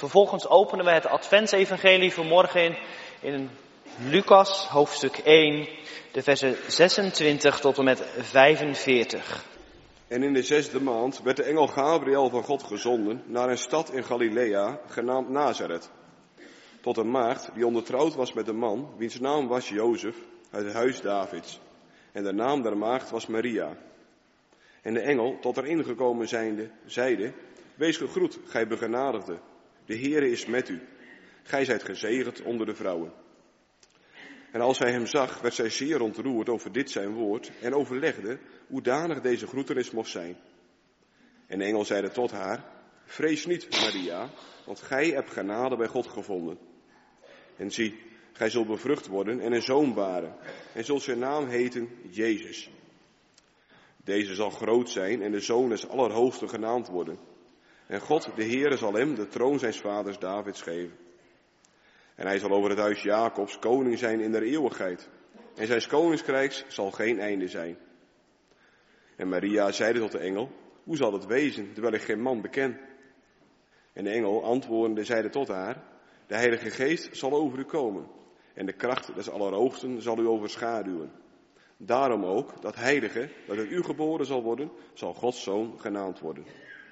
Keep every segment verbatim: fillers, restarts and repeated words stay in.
Vervolgens openen we het Adventsevangelie vanmorgen in, in Lucas, hoofdstuk één, de versen zesentwintig tot en met vijfenveertig. En in de zesde maand werd de engel Gabriel van God gezonden naar een stad in Galilea, genaamd Nazareth, tot een maagd die ondertrouwd was met een man, wiens naam was Jozef, uit het huis Davids. En de naam der maagd was Maria. En de engel, tot er ingekomen zijnde, zeide: Wees gegroet, gij begenadigde, de Heere is met u. Gij zijt gezegend onder de vrouwen. En als zij hem zag, werd zij zeer ontroerd over dit zijn woord en overlegde hoedanig deze groetenis mocht zijn. En de engel zeide tot haar: Vrees niet, Maria, want gij hebt genade bij God gevonden. En zie, gij zult bevrucht worden en een zoon baren, en zult zijn naam heten Jezus. Deze zal groot zijn en de zoon des Allerhoogsten genaamd worden. En God, de Heere, zal hem de troon zijns vaders Davids geven. En hij zal over het huis Jacobs koning zijn in der eeuwigheid. En zijns koninkrijks zal geen einde zijn. En Maria zeide tot de engel: Hoe zal het wezen, terwijl ik geen man beken? En de engel antwoordende zeide tot haar: De Heilige Geest zal over u komen. En de kracht des Allerhoogsten zal u overschaduwen. Daarom ook, dat heilige, dat uit u geboren zal worden, zal Gods zoon genaamd worden.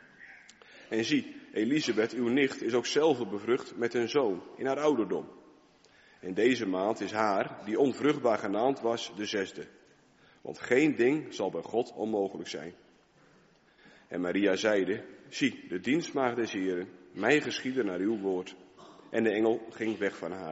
En zie, Elisabeth, uw nicht, is ook zelf bevrucht met een zoon in haar ouderdom. En deze maand is haar, die onvruchtbaar genaamd was, de zesde. Want geen ding zal bij God onmogelijk zijn. En Maria zeide: Zie, de dienstmaagd des Heren, mij geschieden naar uw woord. En de engel ging weg van haar.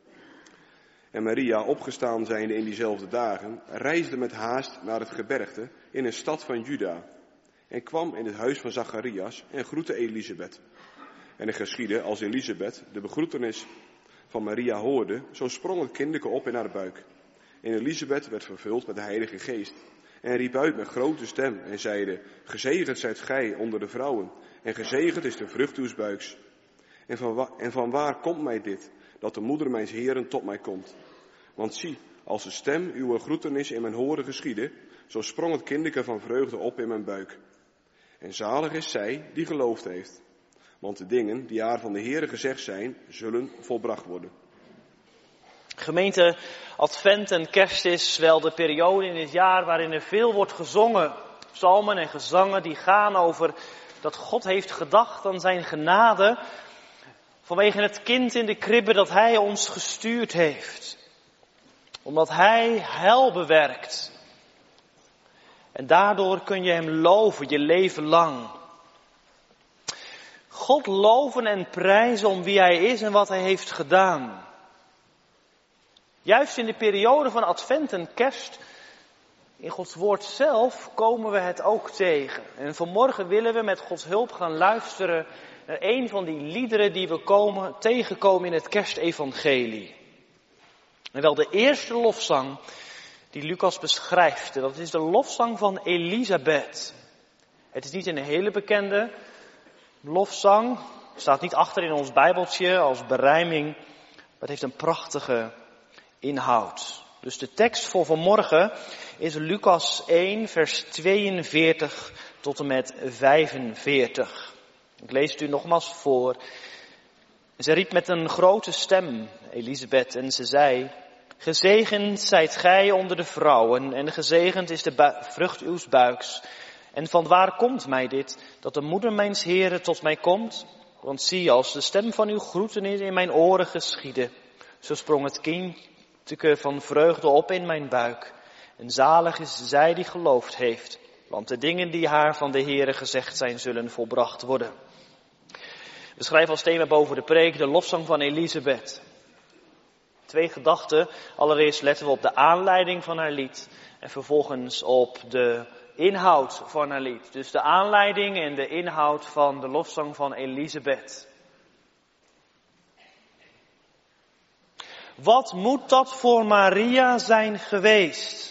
En Maria, opgestaan zijnde in diezelfde dagen, reisde met haast naar het gebergte in een stad van Juda. En kwam in het huis van Zacharias en groette Elisabeth. En het geschiedde, als Elisabeth de begroetenis van Maria hoorde, zo sprong het kinderke op in haar buik. En Elisabeth werd vervuld met de Heilige Geest. En riep uit met grote stem en zeide: Gezegend zijt gij onder de vrouwen, en gezegend is de vrucht uws buiks. En van, wa- en van waar komt mij dit, dat de moeder mijns Heren tot mij komt? Want zie, als de stem uw groetenis in mijn horen geschiedde, zo sprong het kinderke van vreugde op in mijn buik. En zalig is zij die geloofd heeft, want de dingen die haar van de Heere gezegd zijn, zullen volbracht worden. Gemeente, Advent en Kerst is wel de periode in het jaar waarin er veel wordt gezongen. Psalmen en gezangen die gaan over dat God heeft gedacht aan zijn genade vanwege het kind in de kribbe dat hij ons gestuurd heeft. Omdat hij heil bewerkt. En daardoor kun je hem loven je leven lang. God loven en prijzen om wie hij is en wat hij heeft gedaan. Juist in de periode van Advent en Kerst, in Gods woord zelf, komen we het ook tegen. En vanmorgen willen we met Gods hulp gaan luisteren naar een van die liederen die we komen, tegenkomen in het Kerstevangelie. En wel de eerste lofzang die Lucas beschrijft. En dat is de lofzang van Elisabeth. Het is niet een hele bekende lofzang. Het staat niet achter in ons Bijbeltje als berijming. Maar het heeft een prachtige inhoud. Dus de tekst voor vanmorgen is Lucas één, vers tweeënveertig tot en met vijfenveertig. Ik lees het u nogmaals voor. Ze riep met een grote stem, Elisabeth, en ze zei: Gezegend zijt gij onder de vrouwen, en gezegend is de bu- vrucht uws buiks. En van waar komt mij dit, dat de moeder mijns Heren tot mij komt? Want zie, als de stem van uw groetenis in mijn oren geschiedde, zo sprong het kindje van vreugde op in mijn buik. En zalig is zij die geloofd heeft, want de dingen die haar van de Heren gezegd zijn, zullen volbracht worden. We schrijven als thema boven de preek de lofzang van Elisabeth. Twee gedachten. Allereerst letten we op de aanleiding van haar lied. En vervolgens op de inhoud van haar lied. Dus de aanleiding en de inhoud van de lofzang van Elisabeth. Wat moet dat voor Maria zijn geweest?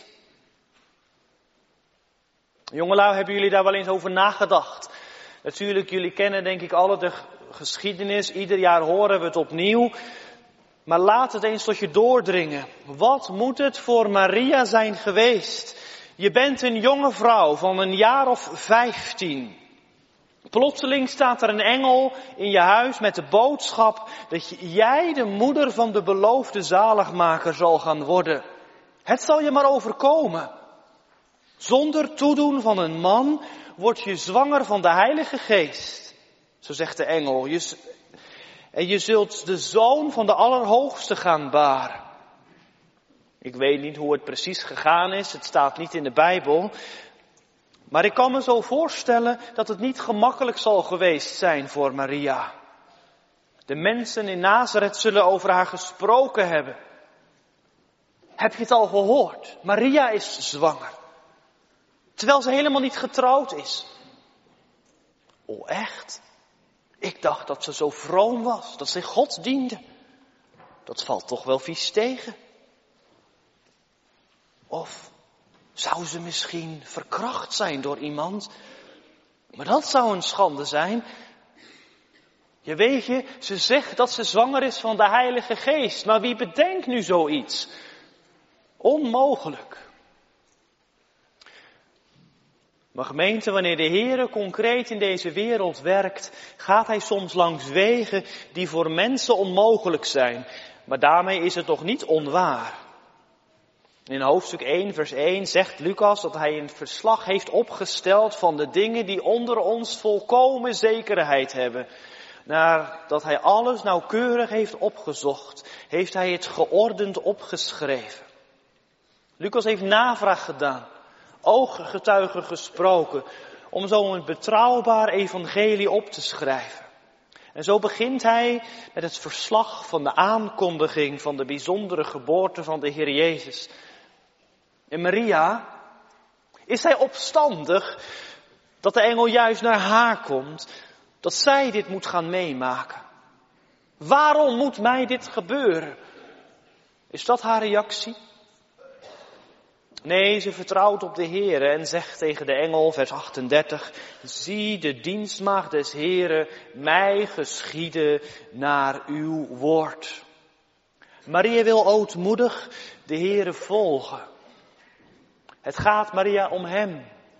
Jongelui, hebben jullie daar wel eens over nagedacht? Natuurlijk, jullie kennen denk ik alle de geschiedenis. Ieder jaar horen we het opnieuw. Maar laat het eens tot je doordringen. Wat moet het voor Maria zijn geweest? Je bent een jonge vrouw van een jaar of vijftien. Plotseling staat er een engel in je huis met de boodschap dat jij de moeder van de beloofde zaligmaker zal gaan worden. Het zal je maar overkomen. Zonder toedoen van een man word je zwanger van de Heilige Geest. Zo zegt de engel. Je, en je zult de zoon van de Allerhoogste gaan baren. Ik weet niet hoe het precies gegaan is. Het staat niet in de Bijbel. Maar ik kan me zo voorstellen dat het niet gemakkelijk zal geweest zijn voor Maria. De mensen in Nazareth zullen over haar gesproken hebben. Heb je het al gehoord? Maria is zwanger. Terwijl ze helemaal niet getrouwd is. Oh echt? Ik dacht dat ze zo vroom was, dat ze God diende. Dat valt toch wel vies tegen. Of zou ze misschien verkracht zijn door iemand? Maar dat zou een schande zijn. Je weet je, ze zegt dat ze zwanger is van de Heilige Geest. Maar wie bedenkt nu zoiets? Onmogelijk. Maar gemeente, wanneer de Heere concreet in deze wereld werkt, gaat Hij soms langs wegen die voor mensen onmogelijk zijn. Maar daarmee is het toch niet onwaar. In hoofdstuk één, vers één zegt Lucas dat hij een verslag heeft opgesteld van de dingen die onder ons volkomen zekerheid hebben. Nadat hij alles nauwkeurig heeft opgezocht, heeft hij het geordend opgeschreven. Lucas heeft navraag gedaan, ooggetuigen gesproken, om zo een betrouwbaar evangelie op te schrijven. En zo begint hij met het verslag van de aankondiging van de bijzondere geboorte van de Heer Jezus. En Maria, is zij opstandig dat de engel juist naar haar komt, dat zij dit moet gaan meemaken? Waarom moet mij dit gebeuren? Is dat haar reactie? Nee, ze vertrouwt op de Heere en zegt tegen de engel, vers achtendertig, zie de dienstmaagd des Heere, mij geschieden naar uw woord. Maria wil ootmoedig de Heere volgen. Het gaat Maria om hem.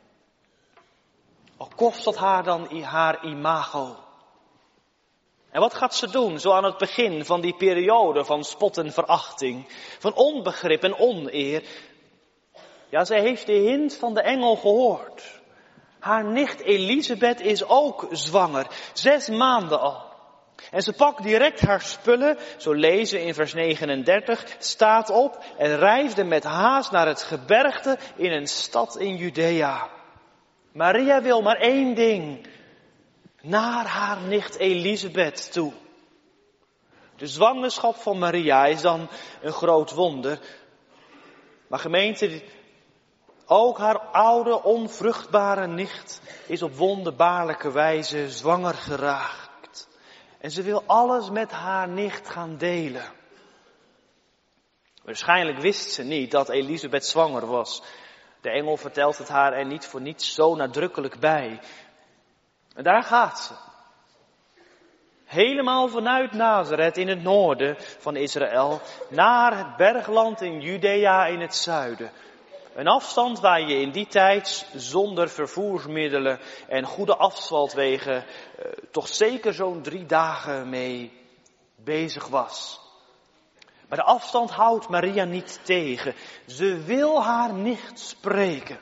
Al kost dat haar dan haar imago. En wat gaat ze doen, zo aan het begin van die periode van spot en verachting, van onbegrip en oneer? Ja, zij heeft de hint van de engel gehoord. Haar nicht Elisabeth is ook zwanger, zes maanden al. En ze pakt direct haar spullen, zo lezen in vers negenendertig, staat op en reisde met haast naar het gebergte in een stad in Judea. Maria wil maar één ding, naar haar nicht Elisabeth toe. De zwangerschap van Maria is dan een groot wonder. Maar gemeente, ook haar oude, onvruchtbare nicht is op wonderbaarlijke wijze zwanger geraakt. En ze wil alles met haar nicht gaan delen. Waarschijnlijk wist ze niet dat Elisabeth zwanger was. De engel vertelt het haar er niet voor niets zo nadrukkelijk bij. En daar gaat ze. Helemaal vanuit Nazareth in het noorden van Israël naar het bergland in Judea in het zuiden. Een afstand waar je in die tijd zonder vervoersmiddelen en goede asfaltwegen eh, toch zeker zo'n drie dagen mee bezig was. Maar de afstand houdt Maria niet tegen. Ze wil haar nicht spreken.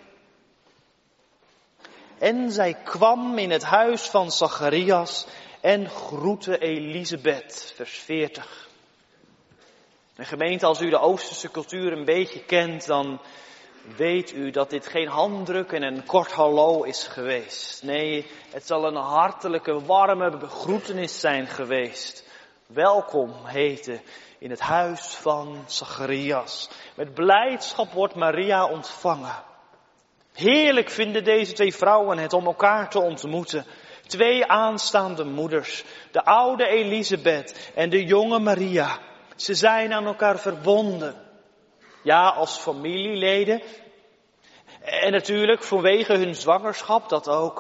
En zij kwam in het huis van Zacharias en groette Elisabeth, vers veertig. En gemeente, als u de Oosterse cultuur een beetje kent, dan weet u dat dit geen handdruk en een kort hallo is geweest. Nee, het zal een hartelijke, warme begroetenis zijn geweest. Welkom heten in het huis van Zacharias. Met blijdschap wordt Maria ontvangen. Heerlijk vinden deze twee vrouwen het om elkaar te ontmoeten. Twee aanstaande moeders, de oude Elisabeth en de jonge Maria. Ze zijn aan elkaar verbonden. Ja, als familieleden. En natuurlijk vanwege hun zwangerschap, dat ook.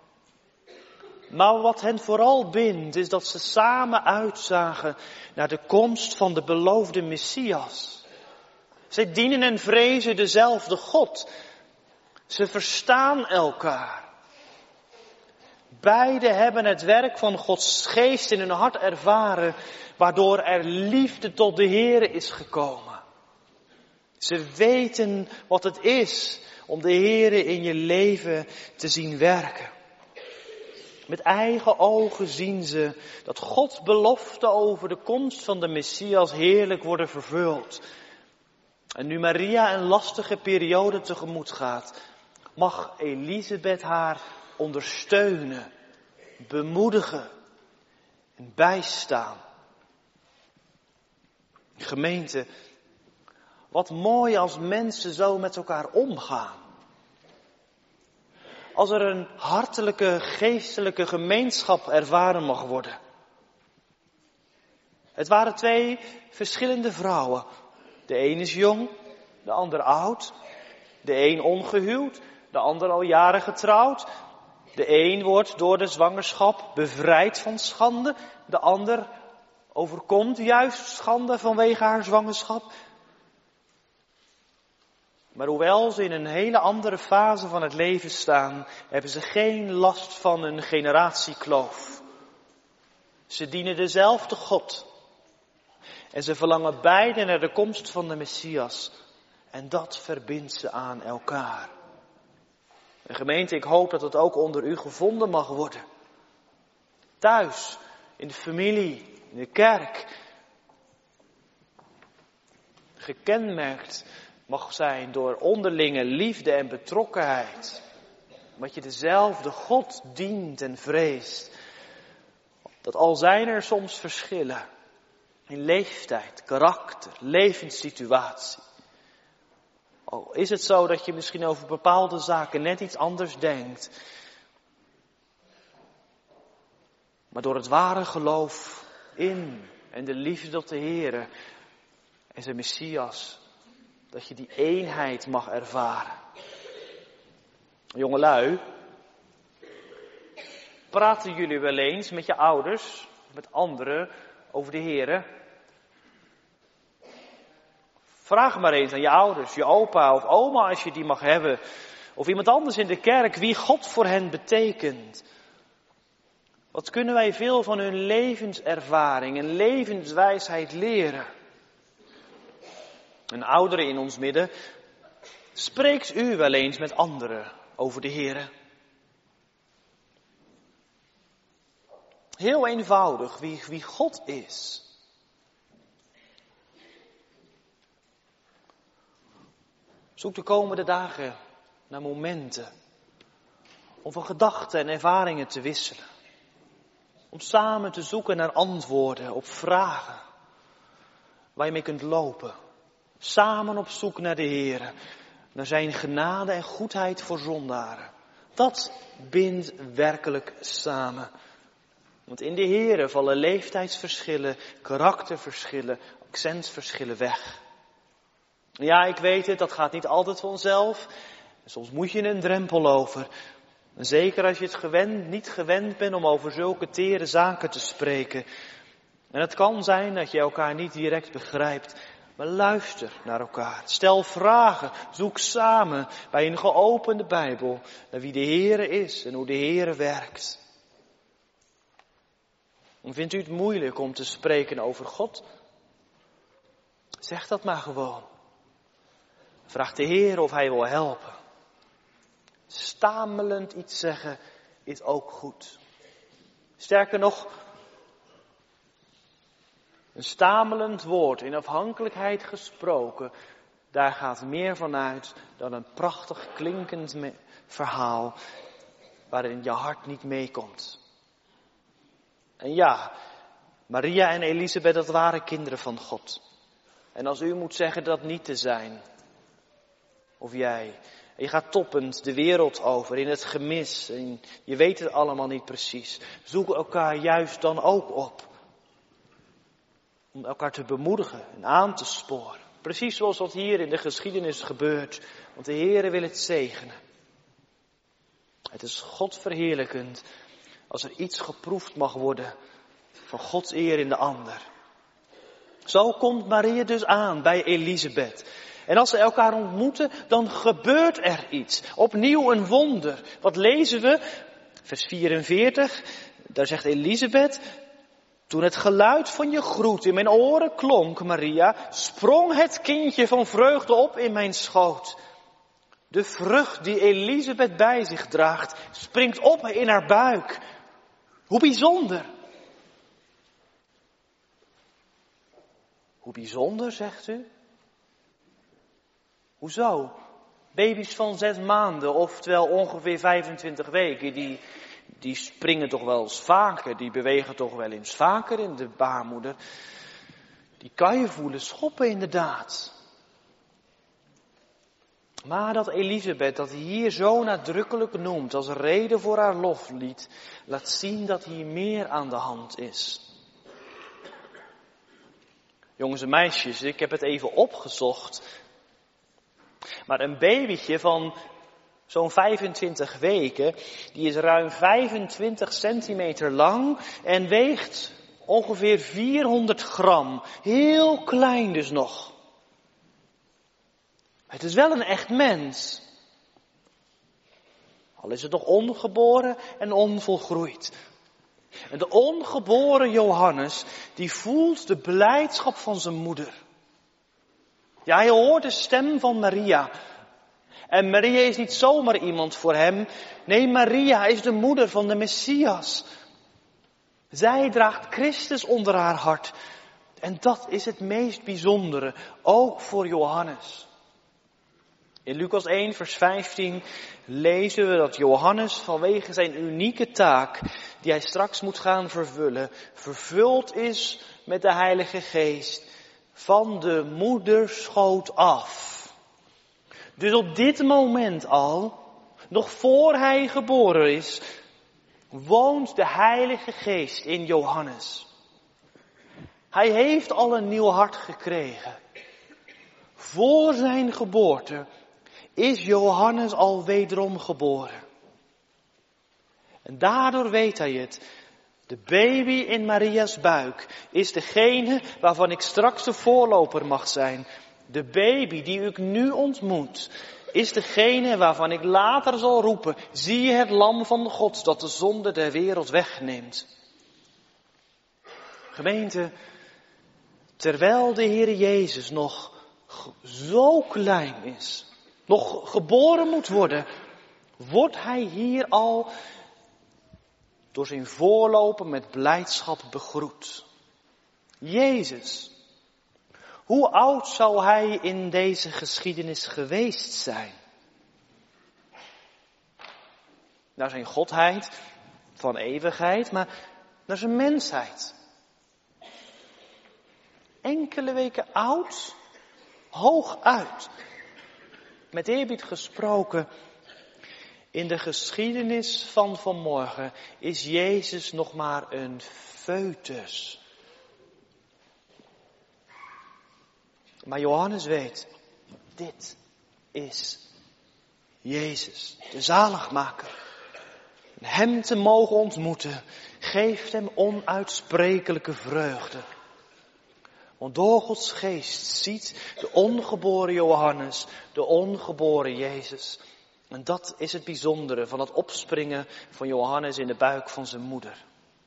Maar wat hen vooral bindt, is dat ze samen uitzagen naar de komst van de beloofde Messias. Zij dienen en vrezen dezelfde God. Ze verstaan elkaar. Beide hebben het werk van Gods geest in hun hart ervaren, waardoor er liefde tot de Heere is gekomen. Ze weten wat het is om de Heere in je leven te zien werken. Met eigen ogen zien ze dat Gods belofte over de komst van de Messias heerlijk worden vervuld. En nu Maria een lastige periode tegemoet gaat, mag Elisabeth haar ondersteunen, bemoedigen en bijstaan. Gemeente, wat mooi als mensen zo met elkaar omgaan. Als er een hartelijke, geestelijke gemeenschap ervaren mag worden. Het waren twee verschillende vrouwen. De een is jong, de ander oud. De een ongehuwd, de ander al jaren getrouwd. De een wordt door de zwangerschap bevrijd van schande. De ander overkomt juist schande vanwege haar zwangerschap. Maar hoewel ze in een hele andere fase van het leven staan, hebben ze geen last van een generatiekloof. Ze dienen dezelfde God. En ze verlangen beide naar de komst van de Messias. En dat verbindt ze aan elkaar. En gemeente, ik hoop dat het ook onder u gevonden mag worden. Thuis, in de familie, in de kerk. Gekenmerkt mag zijn door onderlinge liefde en betrokkenheid. Omdat je dezelfde God dient en vreest. Dat al zijn er soms verschillen. In leeftijd, karakter, levenssituatie. Al is het zo dat je misschien over bepaalde zaken net iets anders denkt. Maar door het ware geloof in en de liefde tot de Heere en zijn Messias, dat je die eenheid mag ervaren. Jongelui, praten jullie wel eens met je ouders, met anderen over de Heere? Vraag maar eens aan je ouders, je opa of oma als je die mag hebben. Of iemand anders in de kerk wie God voor hen betekent. Wat kunnen wij veel van hun levenservaring en levenswijsheid leren? Een oudere in ons midden, spreekt u wel eens met anderen over de Heere? Heel eenvoudig, wie, wie God is. Zoek de komende dagen naar momenten om van gedachten en ervaringen te wisselen. Om samen te zoeken naar antwoorden op vragen waar je mee kunt lopen. Samen op zoek naar de Heere, naar zijn genade en goedheid voor zondaren. Dat bindt werkelijk samen. Want in de Heere vallen leeftijdsverschillen, karakterverschillen, accentsverschillen weg. Ja, ik weet het, dat gaat niet altijd vanzelf. Soms moet je een drempel over. En zeker als je het gewend, niet gewend bent om over zulke tere zaken te spreken. En het kan zijn dat je elkaar niet direct begrijpt. Maar luister naar elkaar. Stel vragen. Zoek samen bij een geopende Bijbel naar wie de Heere is en hoe de Heere werkt. En vindt u het moeilijk om te spreken over God? Zeg dat maar gewoon. Vraag de Heer of hij wil helpen. Stamelend iets zeggen is ook goed. Sterker nog, een stamelend woord in afhankelijkheid gesproken, daar gaat meer van uit dan een prachtig klinkend me- verhaal waarin je hart niet meekomt. En ja, Maria en Elisabeth, dat waren kinderen van God. En als u moet zeggen dat niet te zijn, of jij, en je gaat toppend de wereld over in het gemis en je weet het allemaal niet precies, zoek elkaar juist dan ook op. Om elkaar te bemoedigen en aan te sporen. Precies zoals wat hier in de geschiedenis gebeurt. Want de Heere wil het zegenen. Het is God verheerlijkend als er iets geproefd mag worden van Gods eer in de ander. Zo komt Maria dus aan bij Elisabeth. En als ze elkaar ontmoeten, dan gebeurt er iets. Opnieuw een wonder. Wat lezen we? Vers vierenveertig, daar zegt Elisabeth: toen het geluid van je groet in mijn oren klonk, Maria, sprong het kindje van vreugde op in mijn schoot. De vrucht die Elisabeth bij zich draagt, springt op in haar buik. Hoe bijzonder. Hoe bijzonder, zegt u? Hoezo? Baby's van zes maanden, oftewel ongeveer vijfentwintig weken, die, die springen toch wel eens vaker, die bewegen toch wel eens vaker in de baarmoeder. Die kan je voelen schoppen inderdaad. Maar dat Elisabeth dat hier zo nadrukkelijk noemt als reden voor haar loflied, laat zien dat hier meer aan de hand is. Jongens en meisjes, ik heb het even opgezocht. Maar een babytje van zo'n vijfentwintig weken, die is ruim vijfentwintig centimeter lang en weegt ongeveer vierhonderd gram. Heel klein dus nog. Het is wel een echt mens. Al is het nog ongeboren en onvolgroeid. En de ongeboren Johannes, die voelt de blijdschap van zijn moeder. Ja, hij hoort de stem van Maria. En Maria is niet zomaar iemand voor hem. Nee, Maria is de moeder van de Messias. Zij draagt Christus onder haar hart. En dat is het meest bijzondere, ook voor Johannes. In Lucas één, vers vijftien lezen we dat Johannes vanwege zijn unieke taak, die hij straks moet gaan vervullen, vervuld is met de Heilige Geest van de moederschoot af. Dus op dit moment al, nog voor hij geboren is, woont de Heilige Geest in Johannes. Hij heeft al een nieuw hart gekregen. Voor zijn geboorte is Johannes al wederom geboren. En daardoor weet hij het. De baby in Maria's buik is degene waarvan ik straks de voorloper mag zijn. De baby die ik nu ontmoet is degene waarvan ik later zal roepen: zie je het lam van God dat de zonde der wereld wegneemt. Gemeente, terwijl de Heer Jezus nog zo klein is, nog geboren moet worden, wordt hij hier al door zijn voorloper met blijdschap begroet. Jezus, hoe oud zou hij in deze geschiedenis geweest zijn? Naar zijn godheid van eeuwigheid, maar naar zijn mensheid. Enkele weken oud, hooguit. Met eerbied gesproken, in de geschiedenis van vanmorgen is Jezus nog maar een foetus. Maar Johannes weet, dit is Jezus, de zaligmaker. Hem te mogen ontmoeten, geeft hem onuitsprekelijke vreugde. Want door Gods geest ziet de ongeboren Johannes, de ongeboren Jezus. En dat is het bijzondere van het opspringen van Johannes in de buik van zijn moeder.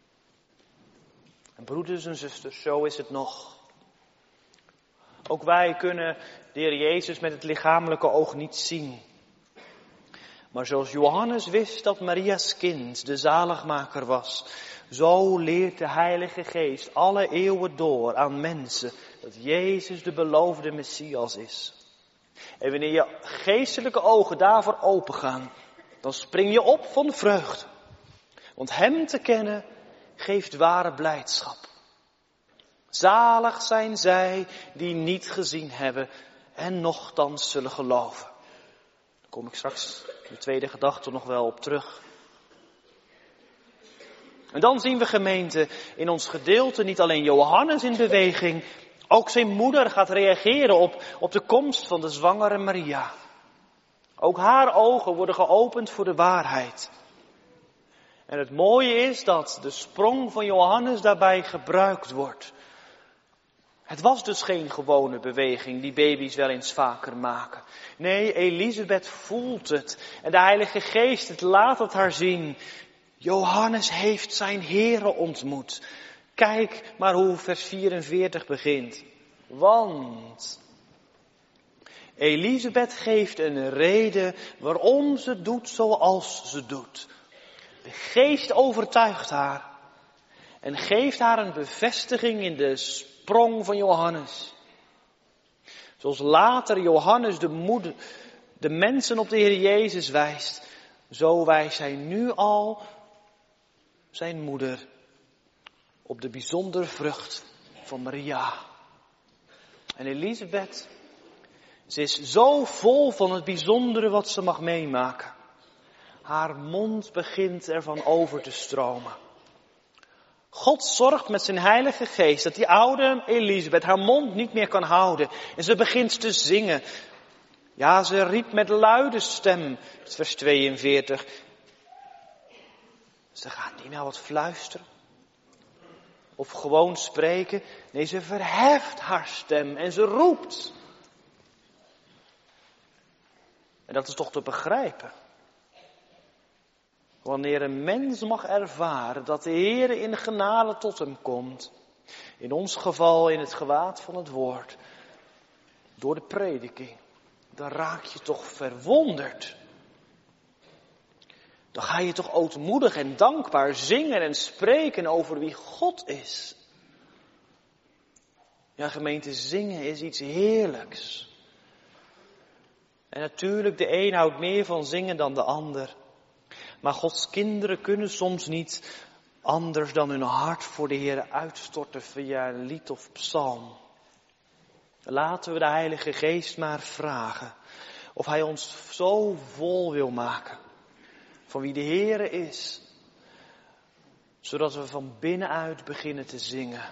En broeders en zusters, zo is het nog. Ook wij kunnen de Heer Jezus met het lichamelijke oog niet zien. Maar zoals Johannes wist dat Maria's kind de zaligmaker was, zo leert de Heilige Geest alle eeuwen door aan mensen dat Jezus de beloofde Messias is. En wanneer je geestelijke ogen daarvoor opengaan, dan spring je op van vreugde. Want hem te kennen geeft ware blijdschap. Zalig zijn zij die niet gezien hebben en nochtans zullen geloven. Daar kom ik straks in de tweede gedachte nog wel op terug. En dan zien we, gemeente, in ons gedeelte niet alleen Johannes in beweging, ook zijn moeder gaat reageren op, op de komst van de zwangere Maria. Ook haar ogen worden geopend voor de waarheid. En het mooie is dat de sprong van Johannes daarbij gebruikt wordt. Het was dus geen gewone beweging die baby's wel eens vaker maken. Nee, Elisabeth voelt het. En de Heilige Geest, het laat het haar zien. Johannes heeft zijn Here ontmoet. Kijk maar hoe vers vierenveertig begint. Want Elisabeth geeft een reden waarom ze doet zoals ze doet. De geest overtuigt haar en geeft haar een bevestiging in de sprong van Johannes. Zoals later Johannes de, moeder, de mensen op de Heer Jezus wijst, zo wijst hij nu al zijn moeder op de bijzondere vrucht van Maria. En Elisabeth, ze is zo vol van het bijzondere wat ze mag meemaken. Haar mond begint ervan over te stromen. God zorgt met zijn heilige geest dat die oude Elisabeth haar mond niet meer kan houden. En ze begint te zingen. Ja, ze riep met luide stem, vers tweeënveertig. Ze gaat niet nou wat fluisteren. Of gewoon spreken. Nee, ze verheft haar stem en ze roept. En dat is toch te begrijpen. Wanneer een mens mag ervaren dat de Heer in genade tot hem komt. In ons geval in het gewaad van het woord. Door de prediking. Dan raak je toch verwonderd. Dan ga je toch ootmoedig en dankbaar zingen en spreken over wie God is. Ja, gemeente, zingen is iets heerlijks. En natuurlijk, de een houdt meer van zingen dan de ander. Maar Gods kinderen kunnen soms niet anders dan hun hart voor de Heer uitstorten via een lied of psalm. Laten we de Heilige Geest maar vragen of Hij ons zo vol wil maken van wie de Heer is. Zodat we van binnenuit beginnen te zingen.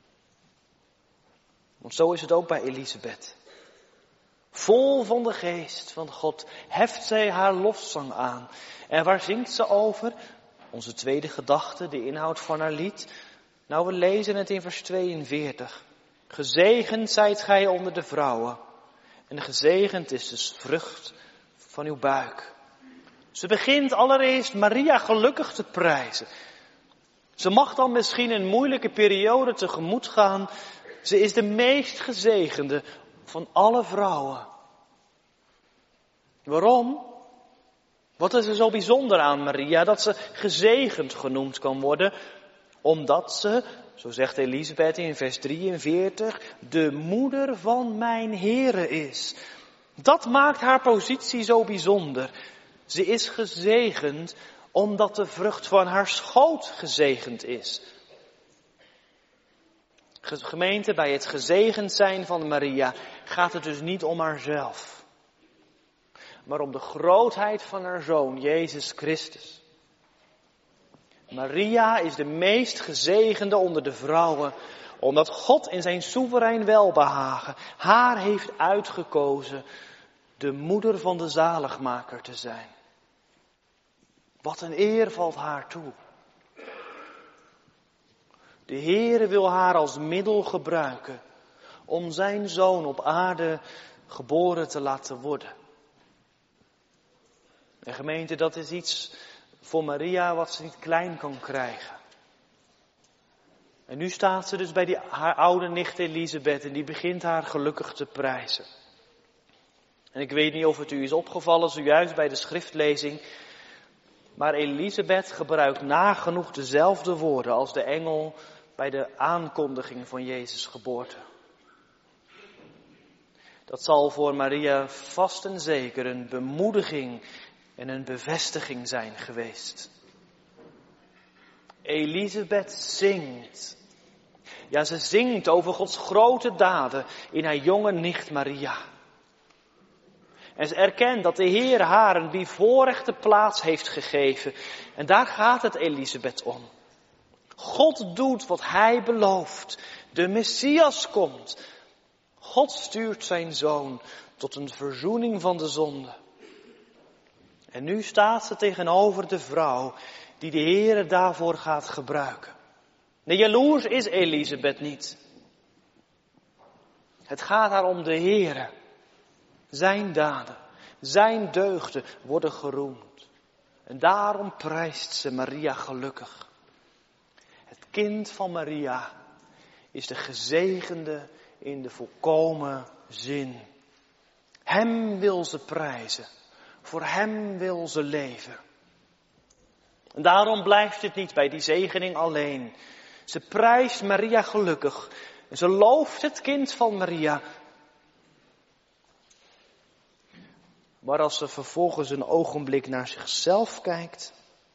Want zo is het ook bij Elisabeth. Vol van de geest van God heft zij haar lofzang aan. En waar zingt ze over? Onze tweede gedachte, de inhoud van haar lied. Nou, we lezen het in vers tweeënveertig. Gezegend zijt gij onder de vrouwen. En gezegend is de vrucht van uw buik. Ze begint allereerst Maria gelukkig te prijzen. Ze mag dan misschien een moeilijke periode tegemoet gaan. Ze is de meest gezegende van alle vrouwen. Waarom? Wat is er zo bijzonder aan Maria dat ze gezegend genoemd kan worden? Omdat ze, zo zegt Elisabeth in vers drieënveertig, de moeder van mijn Here is. Dat maakt haar positie zo bijzonder. Ze is gezegend omdat de vrucht van haar schoot gezegend is. Gemeente, bij het gezegend zijn van Maria gaat het dus niet om haarzelf. Maar om de grootheid van haar zoon, Jezus Christus. Maria is de meest gezegende onder de vrouwen, omdat God in zijn soeverein welbehagen haar heeft uitgekozen de moeder van de zaligmaker te zijn. Wat een eer valt haar toe. De Heere wil haar als middel gebruiken om zijn zoon op aarde geboren te laten worden. En gemeente, dat is iets voor Maria wat ze niet klein kan krijgen. En nu staat ze dus bij die, haar oude nicht Elisabeth en die begint haar gelukkig te prijzen. En ik weet niet of het u is opgevallen zojuist bij de schriftlezing, maar Elisabeth gebruikt nagenoeg dezelfde woorden als de engel bij de aankondiging van Jezus' geboorte. Dat zal voor Maria vast en zeker een bemoediging en een bevestiging zijn geweest. Elisabeth zingt. Ja, ze zingt over Gods grote daden in haar jonge nicht Maria. En ze erkent dat de Heer haar een bevoorrechte plaats heeft gegeven. En daar gaat het Elisabeth om. God doet wat Hij belooft. De Messias komt. God stuurt zijn zoon tot een verzoening van de zonde. En nu staat ze tegenover de vrouw die de Heer daarvoor gaat gebruiken. Nee, jaloers is Elisabeth niet. Het gaat haar om de Heer. Zijn daden, zijn deugden worden geroemd. En daarom prijst ze Maria gelukkig. Het kind van Maria is de gezegende in de volkomen zin. Hem wil ze prijzen. Voor hem wil ze leven. En daarom blijft het niet bij die zegening alleen. Ze prijst Maria gelukkig. En ze looft het kind van Maria. Maar als ze vervolgens een ogenblik naar zichzelf kijkt,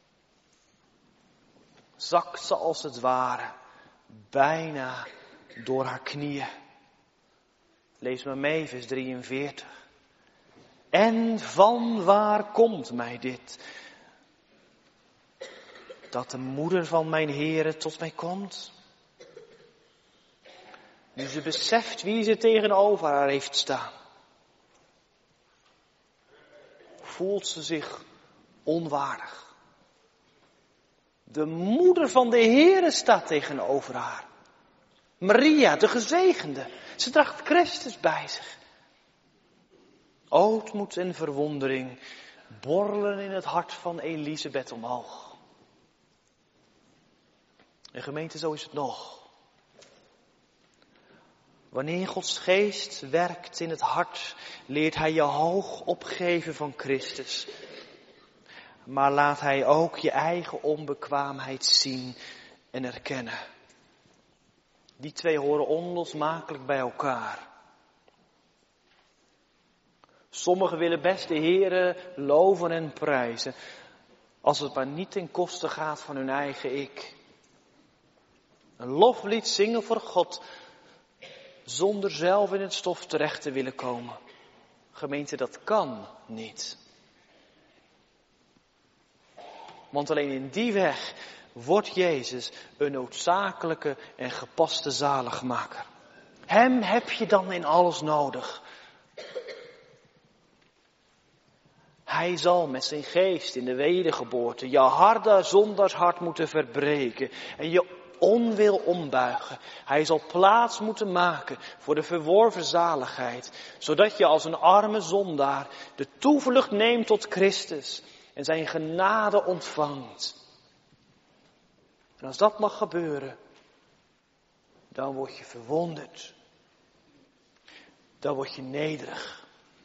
zakt ze als het ware bijna door haar knieën. Lees maar mee, vers drieënveertig. En van waar komt mij dit? Dat de moeder van mijn Heere tot mij komt? Nu ze beseft wie ze tegenover haar heeft staan, voelt ze zich onwaardig. De moeder van de Heere staat tegenover haar. Maria, de gezegende. Ze draagt Christus bij zich. Ootmoed en verwondering borrelen in het hart van Elisabeth omhoog. En gemeente, zo is het nog. Wanneer Gods geest werkt in het hart, leert hij je hoog opgeven van Christus. Maar laat hij ook je eigen onbekwaamheid zien en erkennen. Die twee horen onlosmakelijk bij elkaar. Sommigen willen best de Heere loven en prijzen, als het maar niet ten koste gaat van hun eigen ik. Een loflied zingen voor God, zonder zelf in het stof terecht te willen komen. Gemeente, dat kan niet. Want alleen in die weg wordt Jezus een noodzakelijke en gepaste zaligmaker. Hem heb je dan in alles nodig. Hij zal met zijn geest in de wedergeboorte je harde zondarshart moeten verbreken en je onwil ombuigen. Hij zal plaats moeten maken voor de verworven zaligheid, zodat je als een arme zondaar de toevlucht neemt tot Christus en zijn genade ontvangt. En als dat mag gebeuren, dan word je verwonderd. Dan word je nederig.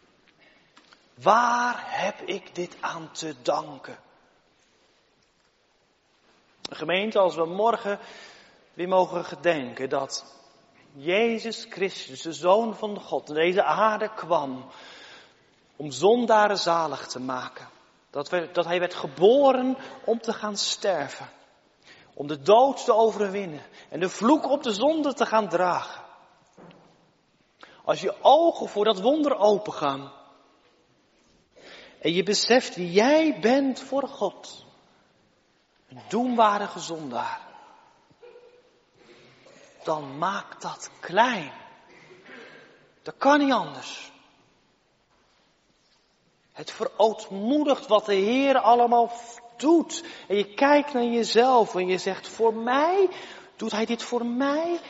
Waar heb ik dit aan te danken? Gemeente, als we morgen weer mogen gedenken dat Jezus Christus, de Zoon van God, naar deze aarde kwam om zondaren zalig te maken. Dat, we, dat hij werd geboren om te gaan sterven. Om de dood te overwinnen en de vloek op de zonde te gaan dragen. Als je ogen voor dat wonder opengaan en je beseft wie jij bent voor God, een doemwaardige zondaar, dan maakt dat klein. Dat kan niet anders. Het verootmoedigt wat de Heer allemaal doet. En je kijkt naar jezelf en je zegt, voor mij, doet hij dit voor mij?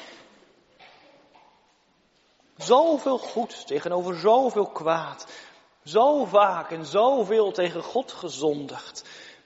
Zoveel goed tegenover zoveel kwaad. Zo vaak en zoveel tegen God gezondigd.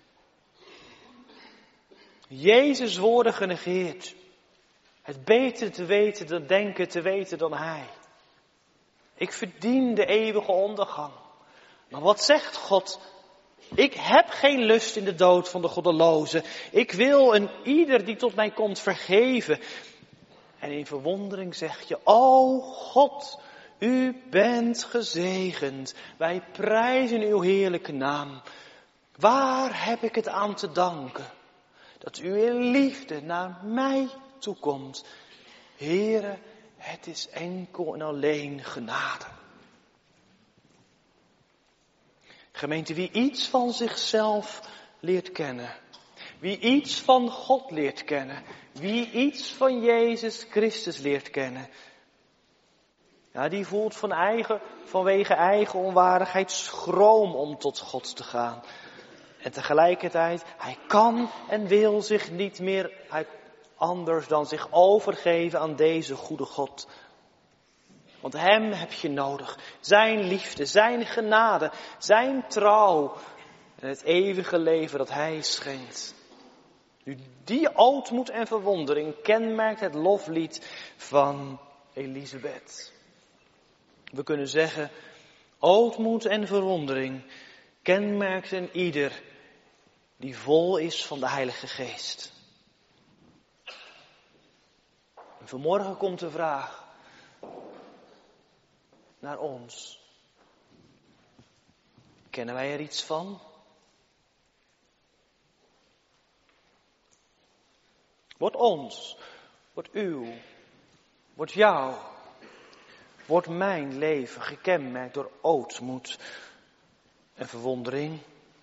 Jezus' woorden genegeerd. Het beter te weten dan denken te weten dan hij. Ik verdien de eeuwige ondergang. Maar wat zegt God? Ik heb geen lust in de dood van de goddeloze. Ik wil een ieder die tot mij komt vergeven. En in verwondering zeg je, o God, u bent gezegend. Wij prijzen uw heerlijke naam. Waar heb ik het aan te danken? Dat u in liefde naar mij toekomt. Heere, het is enkel en alleen genade. Gemeente, wie iets van zichzelf leert kennen, wie iets van God leert kennen, wie iets van Jezus Christus leert kennen, ja, die voelt van eigen, vanwege eigen onwaardigheid schroom om tot God te gaan. En tegelijkertijd, hij kan en wil zich niet meer anders dan zich overgeven aan deze goede God. Want hem heb je nodig. Zijn liefde, zijn genade, zijn trouw. en het eeuwige leven dat hij schenkt. Nu, die ootmoed en verwondering kenmerkt het loflied van Elisabeth. We kunnen zeggen, ootmoed en verwondering kenmerkt een ieder die vol is van de Heilige Geest. En vanmorgen komt de vraag naar ons. Kennen wij er iets van? Wordt ons, wordt uw, wordt jou, wordt mijn leven gekenmerkt door ootmoed en verwondering?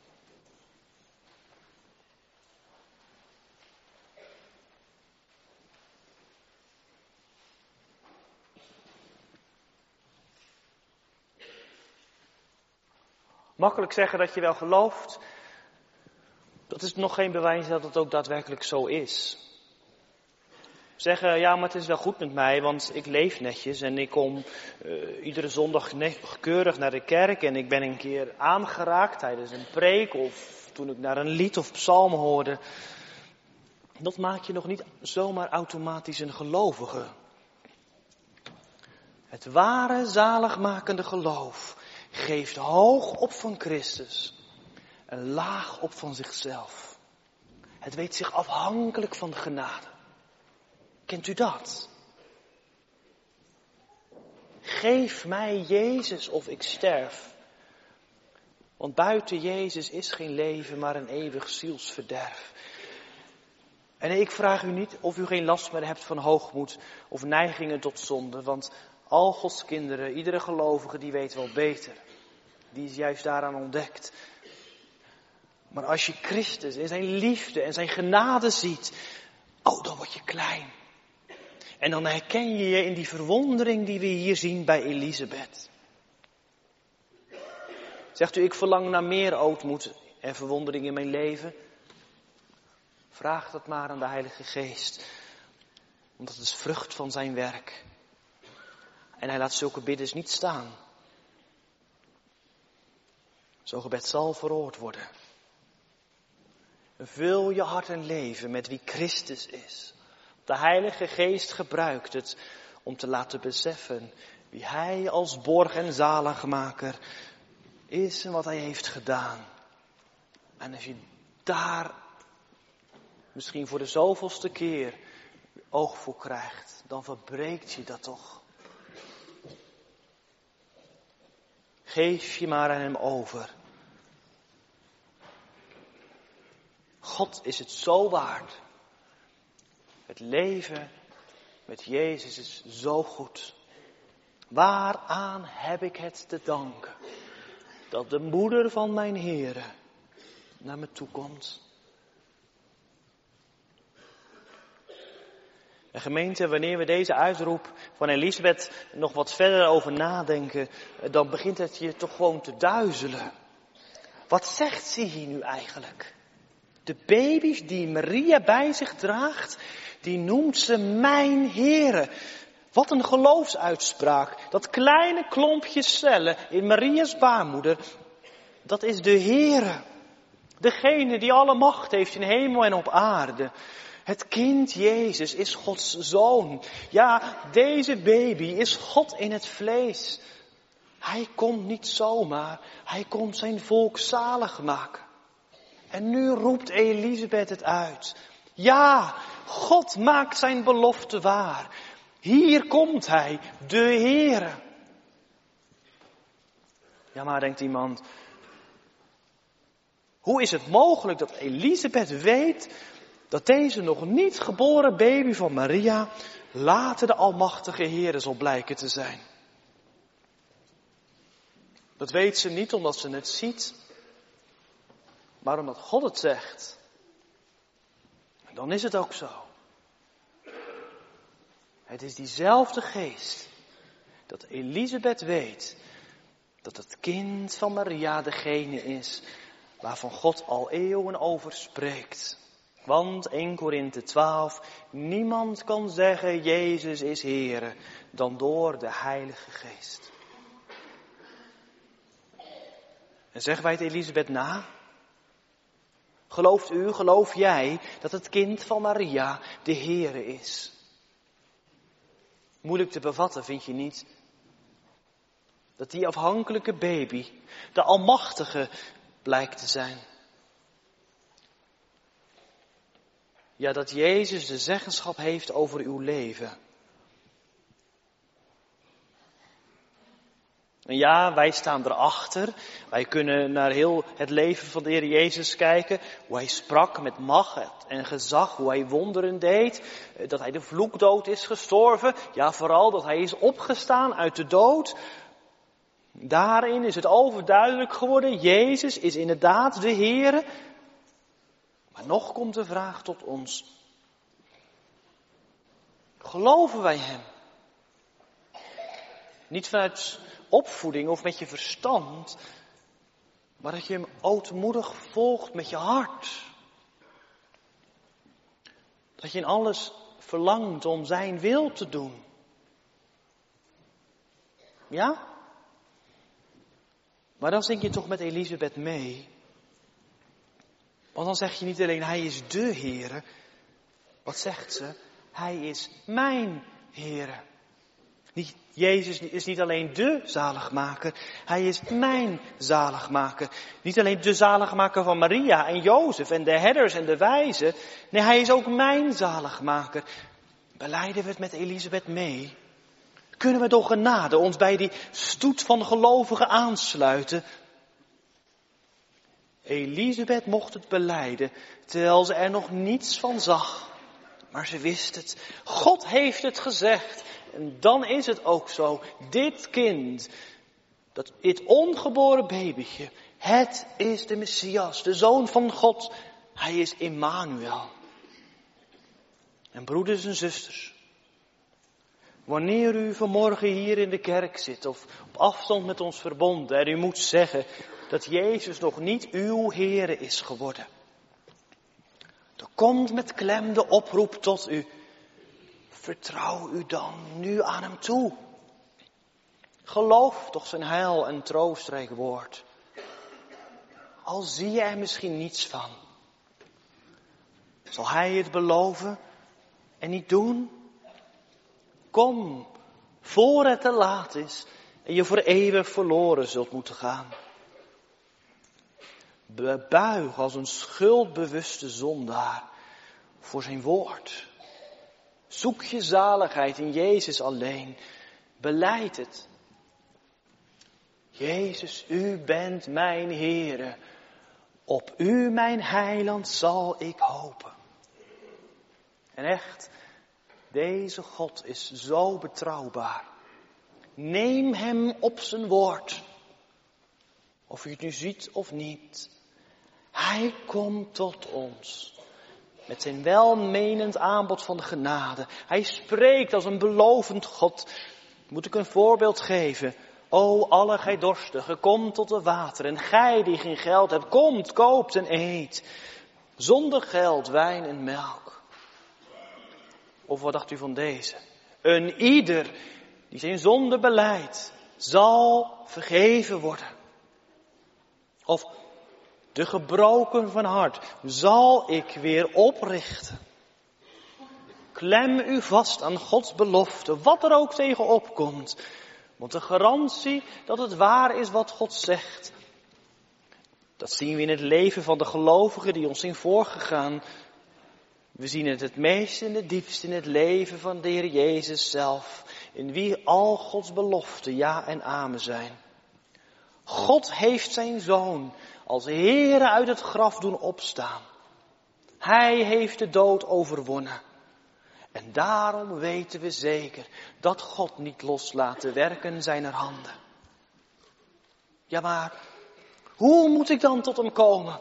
Makkelijk zeggen dat je wel gelooft, dat is nog geen bewijs dat het ook daadwerkelijk zo is. Zeggen, ja, maar het is wel goed met mij, want ik leef netjes en ik kom uh, iedere zondag keurig naar de kerk en ik ben een keer aangeraakt tijdens een preek of toen ik naar een lied of psalm hoorde. Dat maakt je nog niet zomaar automatisch een gelovige. Het ware zaligmakende geloof geeft hoog op van Christus en laag op van zichzelf. Het weet zich afhankelijk van de genade. Kent u dat? Geef mij Jezus of ik sterf. Want buiten Jezus is geen leven, maar een eeuwig zielsverderf. En ik vraag u niet of u geen last meer hebt van hoogmoed of neigingen tot zonde. Want al Gods kinderen, iedere gelovige, die weet wel beter. Die is juist daaraan ontdekt. Maar als je Christus en zijn liefde en zijn genade ziet, oh, dan word je klein. En dan herken je je in die verwondering die we hier zien bij Elisabeth. Zegt u, ik verlang naar meer ootmoed en verwondering in mijn leven? Vraag dat maar aan de Heilige Geest. Want dat is vrucht van zijn werk. En hij laat zulke bidders niet staan. Zo'n gebed zal verhoord worden. Vul je hart en leven met wie Christus is. De Heilige Geest gebruikt het om te laten beseffen wie hij als borg en zaligmaker is en wat hij heeft gedaan. En als je daar misschien voor de zoveelste keer oog voor krijgt, dan verbreekt je dat toch. Geef je maar aan hem over. God is het zo waard. Het leven met Jezus is zo goed. Waaraan heb ik het te danken? Dat de moeder van mijn Heere naar me toe komt. En gemeente, wanneer we deze uitroep van Elisabeth nog wat verder over nadenken, dan begint het je toch gewoon te duizelen. Wat zegt ze hier nu eigenlijk? De baby's die Maria bij zich draagt, die noemt ze mijn Heere. Wat een geloofsuitspraak. Dat kleine klompje cellen in Maria's baarmoeder, dat is de Heere. Degene die alle macht heeft in hemel en op aarde. Het kind Jezus is Gods zoon. Ja, deze baby is God in het vlees. Hij komt niet zomaar, hij komt zijn volk zalig maken. En nu roept Elisabeth het uit. Ja, God maakt zijn belofte waar. Hier komt hij, de Heere. Ja, maar denkt iemand, hoe is het mogelijk dat Elisabeth weet dat deze nog niet geboren baby van Maria later de almachtige Heere zal blijken te zijn? Dat weet ze niet omdat ze het ziet, maar omdat God het zegt. En dan is het ook zo. Het is diezelfde geest dat Elisabeth weet dat het kind van Maria degene is waarvan God al eeuwen over spreekt. Want Eerste Korinthe twaalf, niemand kan zeggen Jezus is Heere dan door de Heilige Geest. En zeggen wij het Elisabeth na? Gelooft u, geloof jij dat het kind van Maria de Heere is? Moeilijk te bevatten, vind je niet? Dat die afhankelijke baby de Almachtige blijkt te zijn. Ja, dat Jezus de zeggenschap heeft over uw leven. En ja, wij staan erachter. Wij kunnen naar heel het leven van de Heer Jezus kijken. Hoe hij sprak met macht en gezag. Hoe hij wonderen deed. Dat hij de vloekdood is gestorven. Ja, vooral dat hij is opgestaan uit de dood. Daarin is het overduidelijk geworden. Jezus is inderdaad de Heer. Maar nog komt de vraag tot ons. Geloven wij hem? Niet vanuit opvoeding of met je verstand, maar dat je hem ootmoedig volgt met je hart. Dat je in alles verlangt om zijn wil te doen. Ja? Maar dan zing je toch met Elisabeth mee. Want dan zeg je niet alleen, hij is de Heere. Wat zegt ze? Hij is mijn Heere. Niet, Jezus is niet alleen de zaligmaker, hij is mijn zaligmaker. Niet alleen de zaligmaker van Maria en Jozef en de herders en de wijzen. Nee, hij is ook mijn zaligmaker. Belijden we het met Elisabeth mee? Kunnen we door genade ons bij die stoet van gelovigen aansluiten? Elisabeth mocht het belijden, terwijl ze er nog niets van zag. Maar ze wist het. God heeft het gezegd. En dan is het ook zo. Dit kind, dat, dit ongeboren babytje, het is de Messias, de Zoon van God. Hij is Immanuel. En broeders en zusters, wanneer u vanmorgen hier in de kerk zit of op afstand met ons verbonden en u moet zeggen dat Jezus nog niet uw Heere is geworden. Er komt met klem de oproep tot u. Vertrouw u dan nu aan hem toe. Geloof toch zijn heil en troostrijk woord. Al zie je er misschien niets van. Zal hij het beloven en niet doen? Kom, voor het te laat is en je voor eeuwig verloren zult moeten gaan. Bebuig als een schuldbewuste zondaar voor zijn woord. Zoek je zaligheid in Jezus alleen. Belijd het. Jezus, u bent mijn Heere. Op u, mijn heiland, zal ik hopen. En echt, deze God is zo betrouwbaar. Neem hem op zijn woord. Of u het nu ziet of niet. Hij komt tot ons. Met zijn welmenend aanbod van de genade. Hij spreekt als een belovend God. Moet ik een voorbeeld geven? O, alle gij dorstigen, kom tot de water. En gij die geen geld hebt, komt, koopt en eet. Zonder geld, wijn en melk. Of wat dacht u van deze? Een ieder die zijn zonde belijdt, zal vergeven worden. Of de gebroken van hart zal ik weer oprichten. Klem u vast aan Gods belofte, wat er ook tegen opkomt. Want de garantie dat het waar is wat God zegt. Dat zien we in het leven van de gelovigen die ons zijn voorgegaan. We zien het het meest en het diepst in het leven van de Heer Jezus zelf. In wie al Gods beloften ja en amen zijn. God heeft zijn Zoon als Heere uit het graf doen opstaan. Hij heeft de dood overwonnen. En daarom weten we zeker dat God niet loslaat de werken zijner handen. Ja, maar hoe moet ik dan tot hem komen?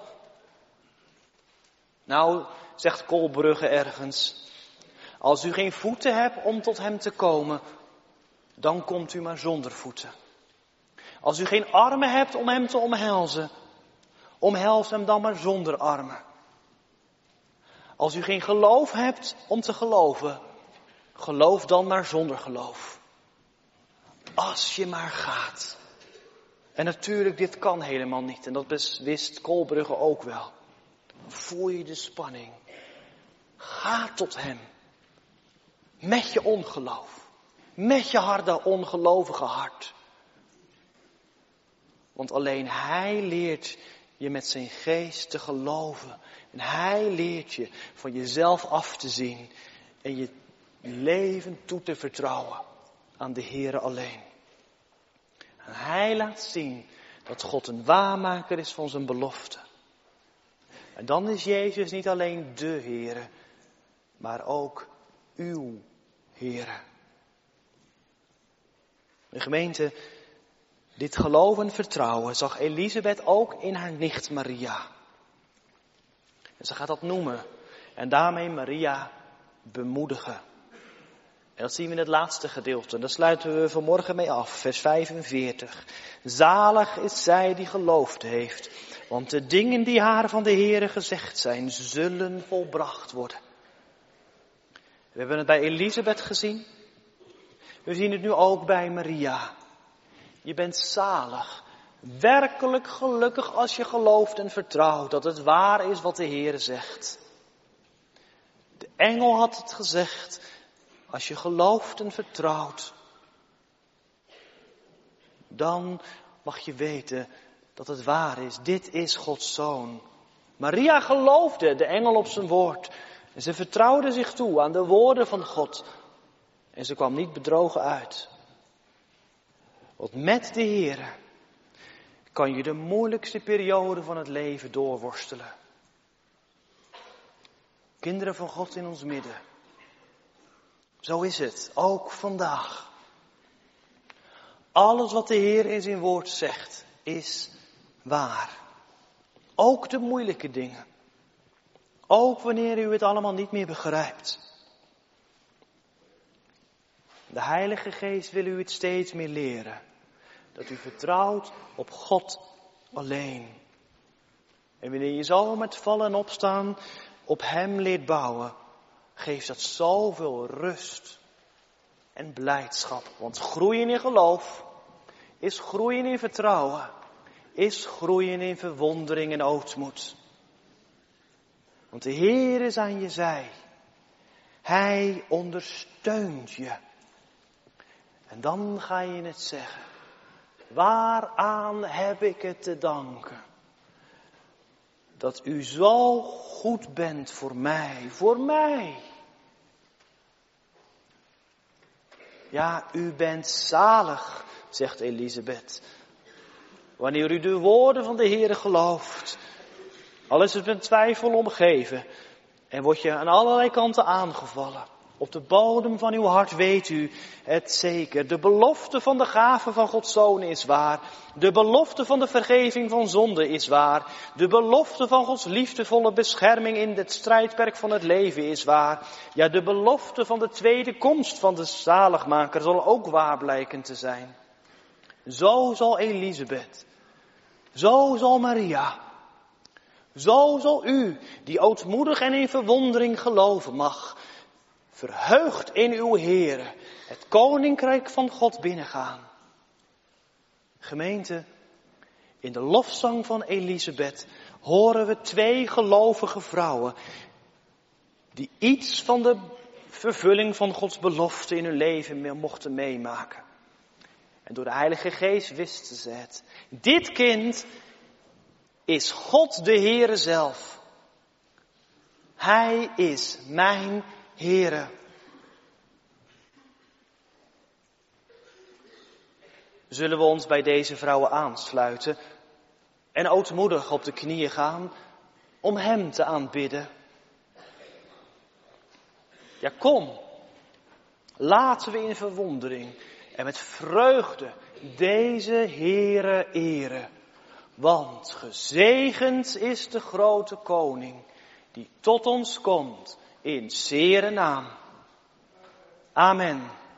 Nou, zegt Kolbrugge ergens, als u geen voeten hebt om tot hem te komen, dan komt u maar zonder voeten. Als u geen armen hebt om hem te omhelzen, omhels hem dan maar zonder armen. Als u geen geloof hebt om te geloven, geloof dan maar zonder geloof. Als je maar gaat. En natuurlijk, dit kan helemaal niet. En dat wist Kolbrugge ook wel. voel je de spanning. Ga tot hem. Met je ongeloof. Met je harde, ongelovige hart. Want alleen hij leert je met zijn geest te geloven. En hij leert je van jezelf af te zien. En je leven toe te vertrouwen aan de Heere alleen. En hij laat zien dat God een waarmaker is van zijn belofte. En dan is Jezus niet alleen de Heere, maar ook uw Heere. De gemeente, dit geloof en vertrouwen zag Elisabeth ook in haar nicht Maria. En ze gaat dat noemen en daarmee Maria bemoedigen. En dat zien we in het laatste gedeelte. En daar sluiten we vanmorgen mee af, vers vijfenveertig. Zalig is zij die geloofd heeft, want de dingen die haar van de Heere gezegd zijn, zullen volbracht worden. We hebben het bij Elisabeth gezien. We zien het nu ook bij Maria. Je bent zalig, werkelijk gelukkig als je gelooft en vertrouwt dat het waar is wat de Heere zegt. De engel had het gezegd, als je gelooft en vertrouwt, dan mag je weten dat het waar is. Dit is Gods Zoon. Maria geloofde de engel op zijn woord. En ze vertrouwde zich toe aan de woorden van God. En ze kwam niet bedrogen uit. Want met de Heere kan je de moeilijkste periode van het leven doorworstelen. Kinderen van God in ons midden. Zo is het, ook vandaag. Alles wat de Heer in zijn woord zegt, is waar. Ook de moeilijke dingen. Ook wanneer u het allemaal niet meer begrijpt. De Heilige Geest wil u het steeds meer leren. Dat u vertrouwt op God alleen. En wanneer je zo met vallen en opstaan op hem leert bouwen, geeft dat zoveel rust en blijdschap. Want groeien in geloof is groeien in vertrouwen, is groeien in verwondering en ootmoed. Want de Heer is aan je zij. Hij ondersteunt je. En dan ga je het zeggen. Waaraan heb ik het te danken? Dat u zo goed bent voor mij, voor mij. Ja, u bent zalig, zegt Elisabeth. Wanneer u de woorden van de Heere gelooft. Al is het met twijfel omgeven. En word je aan allerlei kanten aangevallen. Op de bodem van uw hart weet u het zeker. De belofte van de gave van Gods Zoon is waar. De belofte van de vergeving van zonde is waar. De belofte van Gods liefdevolle bescherming in het strijdperk van het leven is waar. Ja, de belofte van de tweede komst van de zaligmaker zal ook waar blijken te zijn. Zo zal Elisabeth. Zo zal Maria. Zo zal u, die ootmoedig en in verwondering geloven mag, verheugd in uw Heere, het koninkrijk van God binnengaan. Gemeente, in de lofzang van Elisabeth horen we twee gelovige vrouwen die iets van de vervulling van Gods belofte in hun leven mochten meemaken. En door de Heilige Geest wisten ze het. Dit kind is God de Heere zelf. Hij is mijn Heere. Zullen we ons bij deze vrouwen aansluiten en ootmoedig op de knieën gaan om hem te aanbidden? Ja, kom. Laten we in verwondering en met vreugde deze Heere eren. Want gezegend is de grote koning die tot ons komt in zere naam. Amen.